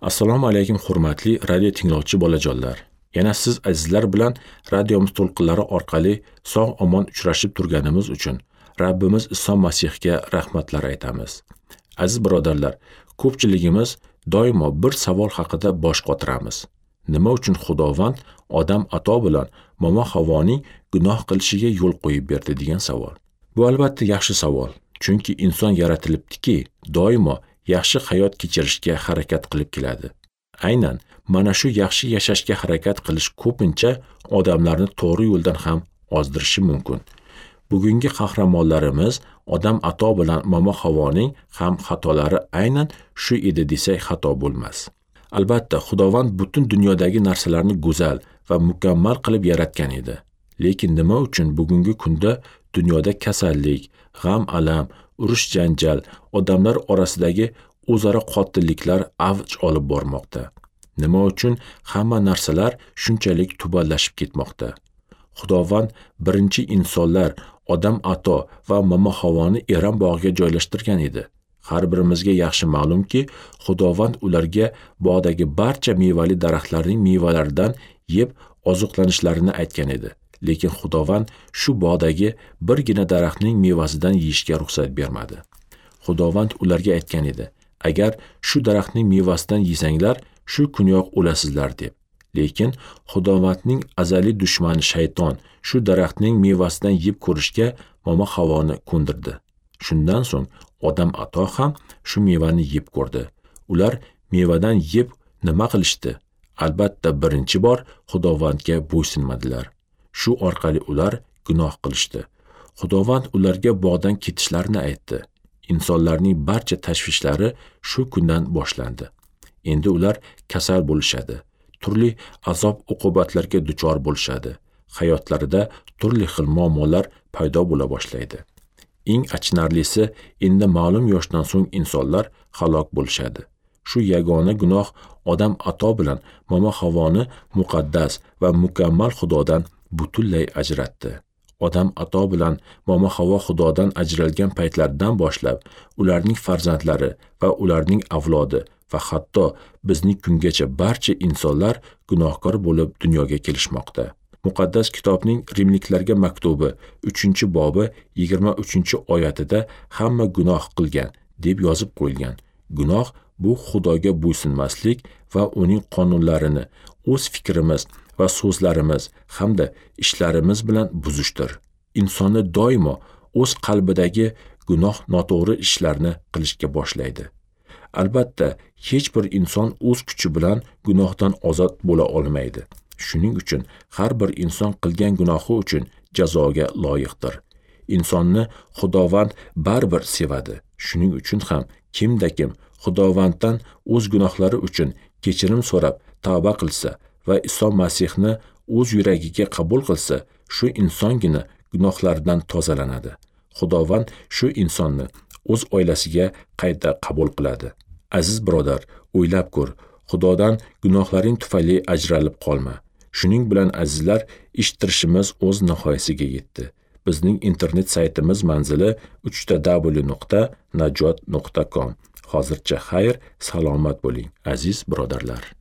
Assalomu alaykum hurmatli radio tinglovchi bolajonlar. Yana siz azizlar bilan radiomiz to'lqinlari orqali sog'-omon uchrashib turganimiz uchun Rabbimiz Iso Masihga rahmatlar aytamiz. Aziz birodarlar, ko'pchiligimiz doimo bir savol haqida bosh qotiramiz. Nima uchun Xudovand odam ato bilan momo Havoning gunoh qilishiga yo'l qo'yib berdi degan savol. Bu albatta yaxshi savol, chunki inson yaratilibdiki, doimo yaxshi hayot kechirishga harakat qilib keladi. Aynan mana shu yaxshi yashashga harakat qilish ko'pincha odamlarni to'g'ri yo'ldan ham ozdirishi mumkin. Bugungi qahramonlarimiz odam ato bilan momo Havoning ham xatolari aynan shu edi desak xato bo'lmas. Albatta, Xudovand butun dunyodagi narsalarni go'zal va mukammal qilib yaratgan edi. Lekin nima uchun bugungi kunda dunyoda kasallik, g'am-alam, urush-janjal, odamlar orasidagi o'zaro qotilliklar avj olib bormoqda? Nima uchun hamma narsalar shunchalik tuballashib ketmoqda? Xudovand birinchi insonlar odam ato va momo Havoni Eron bog'iga joylashtirgan edi. Har birimizga yaxshi ma'lumki, Xudovand ularga bog'dagi barcha mevali daraxtlarning mevalaridan yeb oziqlanishlarini aytgan edi. Lekin Xudovand shu bog'dagi birgina daraxtning mevasidan yeyishga ruxsat bermadi. Xudovand ularga aytgan edi: "Agar shu daraxtning mevasidan yesanglar, shu kuniyoq o'lasizlar" deb. Lekin Xudovandning azaliy dushmani shayton shu daraxtning mevasidan yeb ko'rishga momo Havoni ko'ndirdi. Shundan so'ng odam ato ham shu mevani yeb ko'rdi. Ular mevadan yeb nima qilishdi? Albatta, birinchi bor Xudovandga bo'ysunmadilar. Shu orqali ular gunoh qilishdi. Xudovand ularga bog'dan ketishlarini aytdi. İnsonlarning barcha tashvishlari shu kundan boshlandi. Endi ular kasal bo'lishadi. Turli azob-uqubatlarga duchor bo'lishadi. Hayotlarida turli xil muammolar paydo bo'la boshlaydi. Eng achinarlisi, endi ma'lum yoshdan so'ng insonlar halok bo'lishadi. Shu yagona gunoh odam ato bilan momo Havoni muqaddas va mukammal Xudodan butunlay ajratdi. Odam ato bilan momo Havo Xudodan ajralgan paytlardan boshlab ularning farzandlari va ularning avlodi va hatto bizning kungacha barcha insonlar gunohkor bo'lib dunyoga kelishmoqda. Muqaddas kitobning Rimliklarga maktubi 3-bobi 23-oyatida hamma gunoh qilgan deb yozib qo'yilgan. Gunoh bu Xudoga bo'ysunmaslik va uning qonunlarini o'z fikrimiz va so'zlarimiz hamda ishlarimiz bilan buzishdir. Insonni doimo o'z qalbidagi gunoh noto'g'ri ishlarni qilishga boshlaydi. Albatta, hech bir inson o'z kuchi bilan gunohdan ozod bo'la olmaydi. Shuning uchun har bir inson qilgan gunohi uchun jazoga loyiqdir. Insonni Xudovand baribir sevadi. Shuning uchun ham kimda-kim Xudovanddan o'z gunohlari uchun kechirim so'rab tavba qilsa va Iso Masihni o'z yuragiga qabul qilsa, shu insongina gunohlaridan tozalanadi. Xudovand shu insonni o'z oilasiga qayta qabul qiladi. Aziz birodar, o'ylab ko'r, Xudodan gunohlaring tufayli ajralib qolma. Shuning bilan azizlar, eshittirishimiz o'z nihoyasiga yetdi. Bizning internet saytimiz manzili www.najot.com. Hozircha xayr, salomat bo'ling, aziz birodarlar.